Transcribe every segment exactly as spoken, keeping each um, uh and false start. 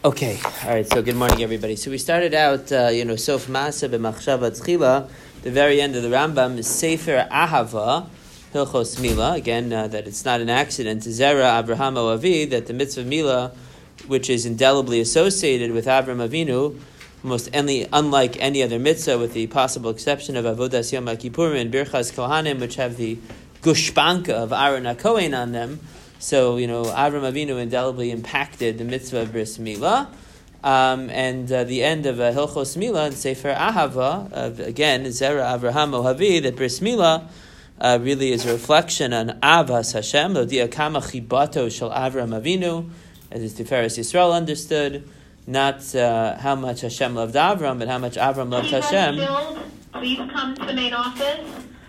Okay, all right, so good morning, everybody. So we started out, uh, you know, Sof Maaseh b'Machshava Tchila, the very end of the Rambam is Sefer Ahava, Hilchos Mila, again, uh, that it's not an accident, Zera Avraham Avi, that the mitzvah Mila, which is indelibly associated with Avram Avinu, almost any, unlike any other mitzvah, with the possible exception of Avodas Yom HaKippurim and Birchas Kohanim, which have the gushpanka of Aaron HaKohen on them. So, you know, Avram Avinu indelibly impacted the mitzvah of Bris Milah. Um, and uh, the end of uh, Hilchos Milah and Sefer Ahava, uh, again, Zera Avraham Ohavi, that Bris Milah uh, really is a reflection on Avas Hashem, L'dia Kama Chibato Shel Avram Avinu, as his Tiferes Yisrael understood, not uh, how much Hashem loved Avram, but how much Avram loved Akiva Hashem. Shield, please come to the main office.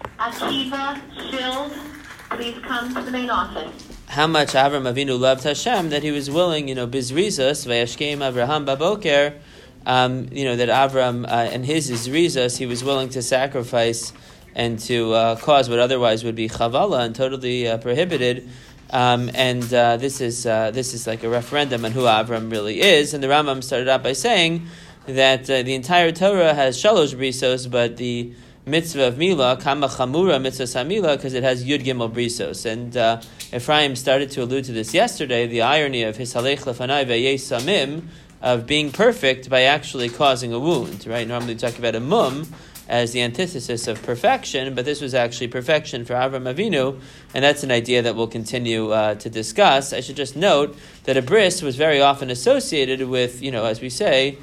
Akiva Shield, please come to the main office. How much Avram Avinu loved Hashem that he was willing, you know, bizrizos vayashkeim Avraham baboker, um, you know, that Avram uh, and his izrizos he was willing to sacrifice and to uh, cause what otherwise would be chavala and totally uh, prohibited. Um, and uh, this is uh, this is like a referendum on who Avram really is. And the Rambam started out by saying that uh, the entire Torah has shalosh brisos, but the mitzvah of Milah, Kama Chamura mitzvah Samila, because it has Yud Gimel Brisos. And uh, Ephraim started to allude to this yesterday, the irony of Hisalech Lefanai Ve'yeh Samim, of being perfect by actually causing a wound, right? Normally we talk about a mum as the antithesis of perfection, but this was actually perfection for Avram Avinu, and that's an idea that we'll continue uh, to discuss. I should just note that a bris was very often associated with, you know, as we say,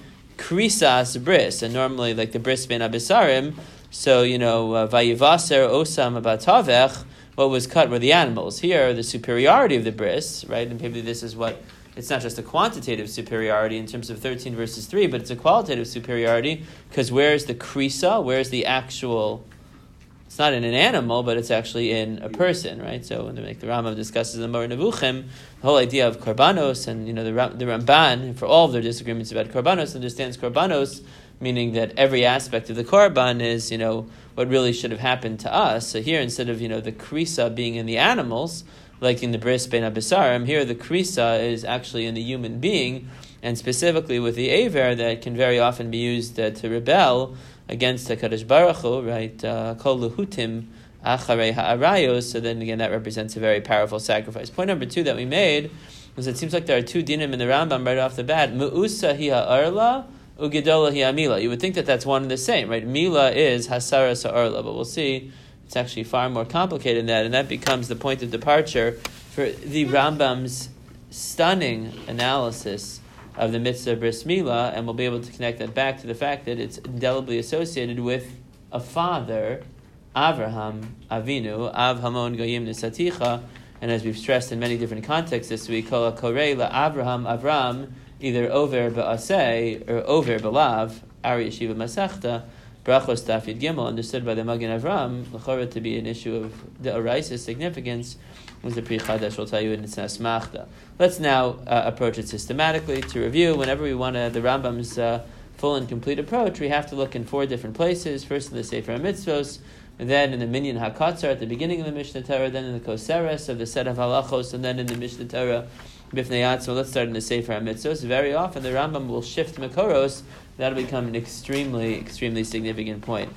Krisas bris, and normally like the bris ben Abisarim. So, you know, Vayivaser Osam Abatavech, what was cut were the animals. Here, the superiority of the bris, right? And maybe this is what, it's not just a quantitative superiority in terms of thirteen verses three, but it's a qualitative superiority, because where's the krisa? Where's the actual, it's not in an animal, but it's actually in a person, right? So when the, like the Rambam discusses the Moreh Nevuchim, the whole idea of korbanos, and, you know, the, the Ramban, for all of their disagreements about korbanos, understands korbanos, meaning that every aspect of the korban is, you know, what really should have happened to us. So here, instead of, you know, the krisa being in the animals, like in the bris ben abisarim, here the krisa is actually in the human being, and specifically with the aver that can very often be used uh, to rebel against HaKadosh Baruch Hu, right? Kol luhutim acharei ha'arayos. So then again, that represents a very powerful sacrifice. Point number two that we made was it seems like there are two dinim in the Rambam right off the bat. Me'usa hi ha'arla, Ugedola hi Mila. You would think that that's one and the same, right? Mila is Hasara Sa'arla, but we'll see it's actually far more complicated than that, and that becomes the point of departure for the Rambam's stunning analysis of the mitzvah Bris Mila, and we'll be able to connect that back to the fact that it's indelibly associated with a father, Avraham Avinu, Av Hamon Goyim Nisaticha, and as we've stressed in many different contexts this week, Kol HaKorei LaAvraham Avram, either over ba'aseh or over ba'lav, Ari Yeshiva Masechta, Brachos Tafid Gimel, understood by the Magen Avram, l'chora to be an issue of the Oraisa's significance, was the Pri Chadash will tell you in its Asmachta. Let's now uh, approach it systematically. To review, whenever we want to, the Rambam's uh, full and complete approach, we have to look in four different places. First in the Sefer HaMitzvos, and then in the Minyan HaKatzar at the beginning of the Mishnah Torah, then in the Koseres of the set of Halachos, and then in the Mishnah Torah Bifnei Yatzma. Let's start in the Sefer HaMitzvos. Very often the Rambam will shift Makoros. That'll become an extremely, extremely significant point.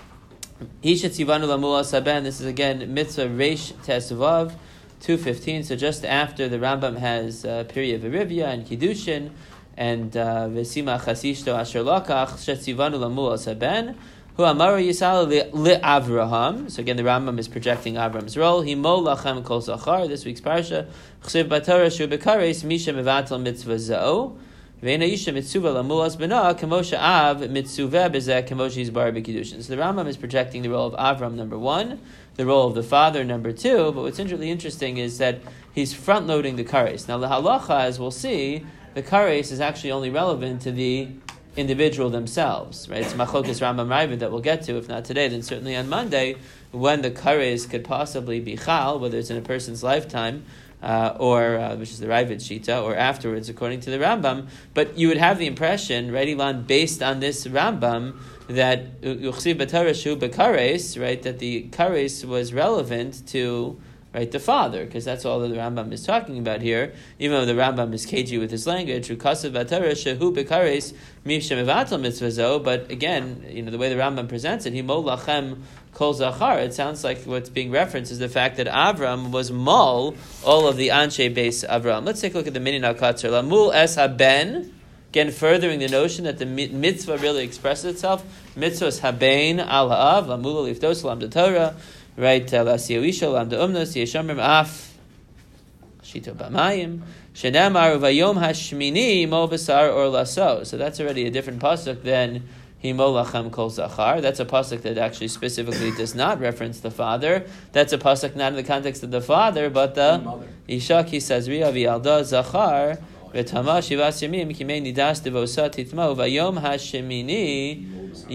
This is again Mitzvah Reish Tesvav two fifteen. So just after the Rambam has uh, period of Verivia and Kiddushin and Vesima Chasishto Asher Lakach Shetzivanu Lamul Saben. Who Amara Yisal li Avraham. So again, the Rambam is projecting Avram's role. Himo lachem kol zachar. This week's parsha. Chsiv b'Torah shu b'kares misha mevatel mitzvah zeo. Ve'ena isha mitzuva lamulas b'na kamosha av mitzuveh b'zeh kamosha yizbar b'kiddushin. So the Rambam is projecting the role of Avram number one, the role of the father number two. But what's really interesting is that he's front loading the kares. Now the halacha, as we'll see, the kares is actually only relevant to the individual themselves, right? It's Machlokas Rambam Ravid that we'll get to, if not today, then certainly on Monday, when the kares could possibly be chal, whether it's in a person's lifetime, uh, or, uh, which is the Ravid Shita, or afterwards, according to the Rambam. But you would have the impression, right, Ilan, based on this Rambam, that Yuchsiv B'Torah Shu B'Kares, right, that the kares was relevant to right, the father, because that's all that the Rambam is talking about here, even though the Rambam is cagey with his language, but again, you know, the way the Rambam presents it, Himo lachem kol zachar, it sounds like what's being referenced is the fact that Avram was mol all of the Anshe base Avram. Let's take a look at the Minyan HaKatzar. Lamul es haben, again furthering the notion that the mitzvah really expresses itself. Mitzvah is haben al ha'av, lamul liftos lam de Torah, right, lasiyoisha lam de umnos, yeshamrim af, shito b'mayim, shenamar uvayom hashmini mo b'sar or laso. So that's already a different pasuk than Himo lachem kol zachar. That's a pasuk that actually specifically does not reference the father. That's a pasuk not in the context of the father, but the Isha ki sazri avi alda zachar v'tama shivas yamim kimei nidas devosa titmo vayom hashemini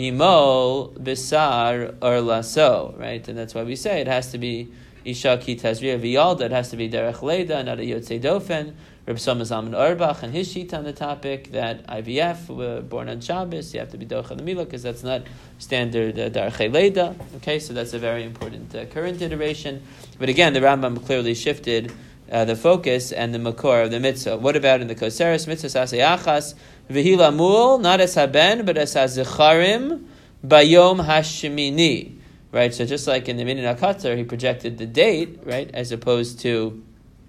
imo besar or laso. Right, and that's why we say it has to be Isha ki tazri avi alda. It has to be derech leda, not a yotzei dofen. Reb Shlomo Zalman Auerbach and his sheet on the topic that I V F were born on Shabbos, you have to be Docha the Milah because that's not standard uh, Darchei Leda. Okay, so that's a very important uh, current iteration. But again, the Rambam clearly shifted uh, the focus and the makor of the mitzvah. What about in the Koseres? Mitzvah sasei achas v'hila mul, not as haben, but as hazecharim bayom hashemini. Right, so just like in the Minyan HaKatzar, he projected the date, right, as opposed to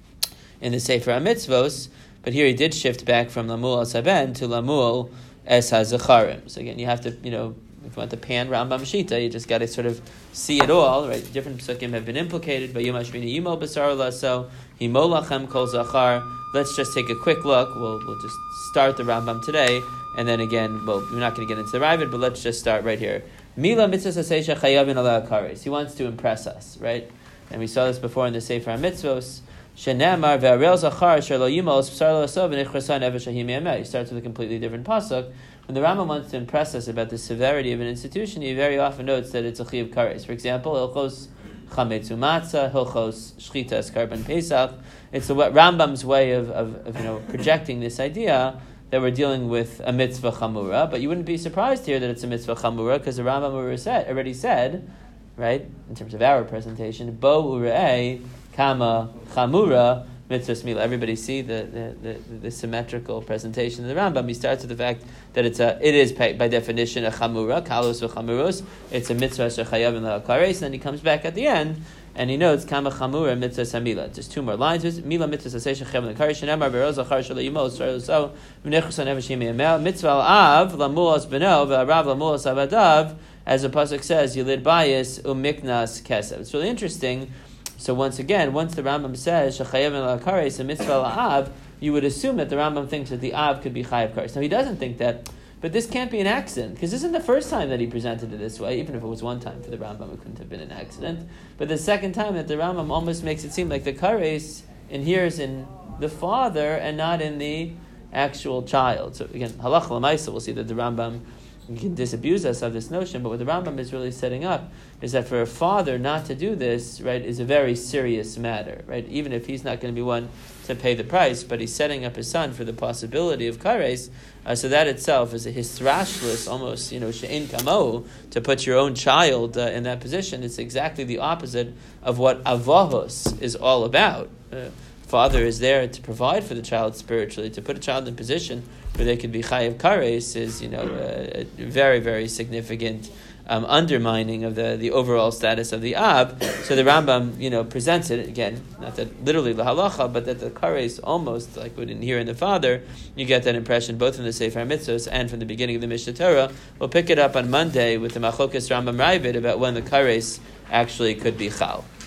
in the Sefer HaMitzvos, but here he did shift back from Lamul as Haben to Lamul as HaZacharim. So again, you have to, you know, if you want the pan Rambam Shita, you just got to sort of see it all, right? Different psukim have been implicated, but Yom HaShmini Yimo B'sar Laso, Himo Lachem Kol Zachar. Let's just take a quick look. We'll we'll just start the Rambam today, and then again, well, we're not going to get into the Ravid, but let's just start right here. Mila Mitzvah Sasesha Chayavin Ala Kares. He wants to impress us, right? And we saw this before in the Sefer HaMitzvos. Shenamar ve'arel zachar asher lo yimos b'sar lo asov v'nichrasan ever shahim yameh. He starts with a completely different pasuk. When the Rambam wants to impress us about the severity of an institution, he very often notes that it's a chiyuv kares. For example, hilchos chametzu matzah, hilchos shchitas karban pesach. It's the Rambam's way of, of, of you know projecting this idea that we're dealing with a mitzvah chamura. But you wouldn't be surprised here that it's a mitzvah chamura because the Rambam already said, right, in terms of our presentation, bo ure'eh Kama Chamura Mitzvah Smila. Everybody see the, the, the, the symmetrical presentation of the Rambam. He starts with the fact that it's a it is by definition a Chamura, Kalos v'Chamuros. It's a mitzvah shechayavim la'akares. And then he comes back at the end and he notes Kama Chamura Mitzvah Samila. Just two more lines. Mila Mitzvah Sasei shechayavim la'akares. Shenamar beroz achar shalei yimos shalei so v'nechus anevashim yemel mitzvah al-av lamulas beno v'arav lamulas avadav. As the pasuk says, Yilid bayis umiknas kesev. It's really interesting. So once again, once the Rambam says Shechayev el Kares a mitzvah al-av, you would assume that the Rambam thinks that the av could be Chayev Kares. Now he doesn't think that, but this can't be an accident because this isn't the first time that he presented it this way. Even if it was one time for the Rambam, it couldn't have been an accident. But the second time that the Rambam almost makes it seem like the Kares inheres in the father and not in the actual child. So again, halach l'maisa, we'll see that the Rambam can disabuse us of this notion, but what the Rambam is really setting up is that for a father not to do this, right, is a very serious matter, right? Even if he's not going to be one to pay the price, but he's setting up his son for the possibility of kares, uh, so that itself is a hisrashlis, almost, you know, she'en kamo, to put your own child uh, in that position. It's exactly the opposite of what avahos is all about. Uh, Father is there to provide for the child spiritually. To put a child in position where they could be chayiv kares is, you know, a, a very, very significant um, undermining of the, the overall status of the ab. So the Rambam, you know, presents it again, not that literally the halacha, but that the kares almost like we didn't hear in the father. You get that impression both in the Sefer HaMitzvos and from the beginning of the Mishnah Torah. We'll pick it up on Monday with the Machlokas Rambam Ravid about when the kares actually could be chal.